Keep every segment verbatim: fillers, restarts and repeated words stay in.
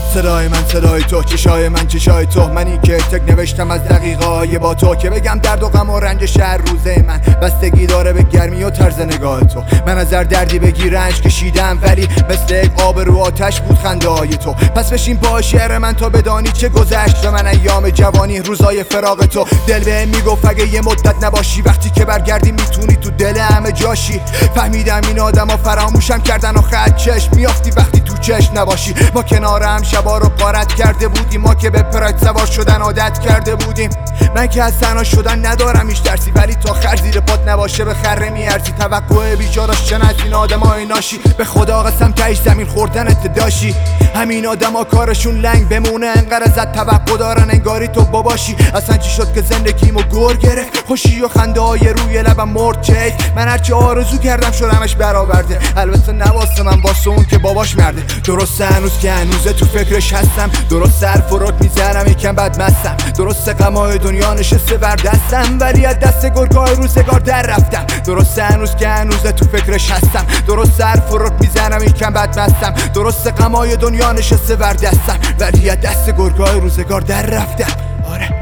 صدای من صدای تو، چشای من چشای تو، منی که تک نوشتم از دقیقای با تو که بگم درد و غم و رنج شهر روزه من بستگی داره به گرمی و طرز نگاه تو. من از هر دردی بگی رنج کشیدم ولی مثل یک آب رو آتش بود خنده های تو. پس بشین با شعر من تا بدانی چه گذشت و من ایام جوانی روزای فراق تو. دل به میگفت اگه یه مدت نباشی وقتی که برگردی میتونی تو دل همه جاشی. فهمیدم این آدما فراموشم کردن و خط چشم میافتی وقتی تو چشم نباشی. ما کنار هم شبا رو غارت کرده بودیم، ما که به پراید سوار شدن عادت کرده بودیم. من که از تنها شدن ندارم هیچ درسی ولی تا خر زیر پات نباشه به خره میارزی. توقع بیچاره‌اش چه از این آدمای ناشی، به خدا قسم تهش زمین خوردنت داشی. همین آدما کارشون لنگ بمونه انقدر ازت توقع دارن انگاری تو باباشی. اصلا چی شد که زندگیمو گور گرفت، خوشی و خنده های روی لبم مرد چه. من هرچی آرزو کردم شدمش برآورده، البته نواسه من واسه اون که باباش مرده. درسته هنوز که هنوزه تو فکرش هستم، درست سر فرات میزنم یکم بد مستم، درسته غمای دنیا نشسته بر دستم ولی از دست گرگای روزگار در رفتم. درسته هنوز که هنوزه تو فکرش هستم، درست سر فرات میزنم یکم بد مستم، درسته غمای دنیا نشسته بر دستم ولی از دست گرگای روزگار در رفتم. آره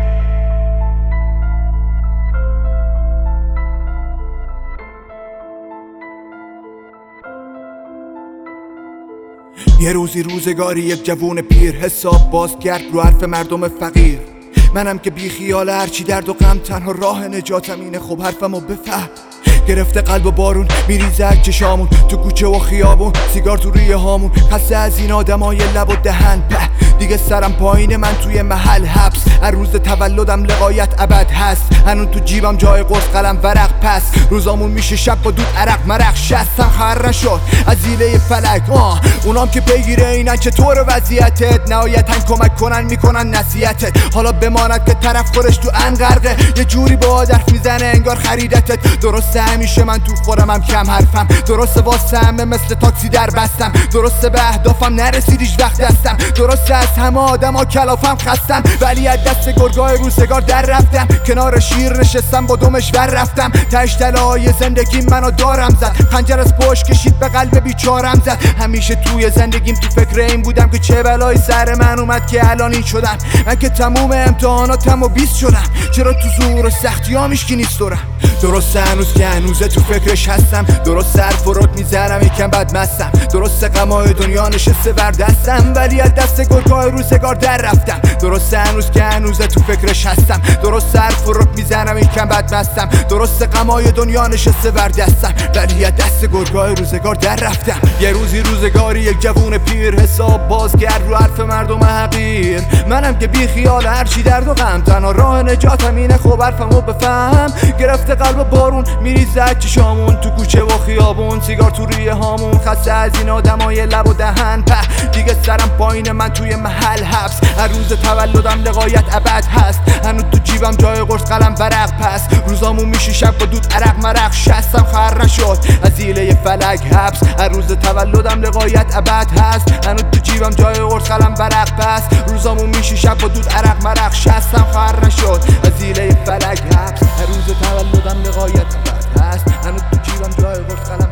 یه روزی روزگاری یک جوون پیر حساب باز کرد رو حرف مردم فقیر. منم که بی خیال هرچی درد و غم تنها راه نجاتم اینه، خب حرفمو بفهم. گرفته قلب و بارون میریزه از چشامون، تو کوچه و خیابون سیگار تو ریه هامون. خسته از این آدمای لب و دهن په، دیگه سرم پایین من توی محل حبس. هر روز تولدم لقایت ابد هست، هنوز تو جیبم جای قرص قلم ورق. پس روزامون میشه شب با دود عرق مرق. شستم خر نشد از ایله فلک، آه اونام که پیگیره اینن چطور وضعیتت، نهایتاً کمک کنن میکنن نصیحتت. حالا بماند که طرف خورش تو انغرقه، یه جوری با حرف میزنه انگار خریدتت. درسته همیشه من تو خودم هم کم حرفم، درسته واسه همه مثل تاکسی در بستم، درسته به اهدافم نرسید هیچ وقت دستم، درسته از همه آدما کلافم خستم ولی از دست گرگای روزگار در رفتم. کنار شیر نشستم با دمش ور رفتم، تهش تله‌های زندگیم منو دارم زد، خنجر از پشت کشید به قلب بیچارم زد. همیشه توی زندگیم تو فکر این بودم که چه بلایی سر من اومد که الان این شدم. من که تموم امتحاناتم و بیست شدم، چرا تو زور و سختی ها میشکی نیست دارم. درسته هنوز که هنوزه تو فکرش هستم، درست سر فرات میزنم یکم بد مستم، درسته غمای دنیا نشسته بر دستم ولی از دست گرگای روزگار در رفتم. درسته هنوز که هنوزه تو فکرش هستم، درست سر فرات میزنم یکم بد مستم، درسته غمای دنیا نشسته بر دستم ولی از دست گرگای روزگار در رفتم. یه روزی روزگاری یک جوون پیر حساب باز کرد رو حرف مردم حقیر. منم که بی خیال هرچی درد و غم تنها راه نجاتم اینه، خب حرفمو بفهم. گرفته قلب و بارون میریزه از چشامون، تو کوچه و خیابون سیگار تو ریه هامون. خسته از این آدمای لب و دهن په، دیگه سرم پایین من توی محل حبس. هر روز تولدم لقایت ابد هست، هنوز تو جیبم جای قرص قلم ورق. پس روزامون میشه شب با دود عرق مرق. شستم خر نشد از ایله فلک حبس، هر روز تولدم لقایت ابد هست، هنوز تو جیبم جای قرص قلم ورق. پس روزامون میشه شب با دود عرق مرق. شستم خر نشد از ایله فلک حبس، هر روز تولدم لقایت ابد هست، هنوز تو جیبم جای قرص قلم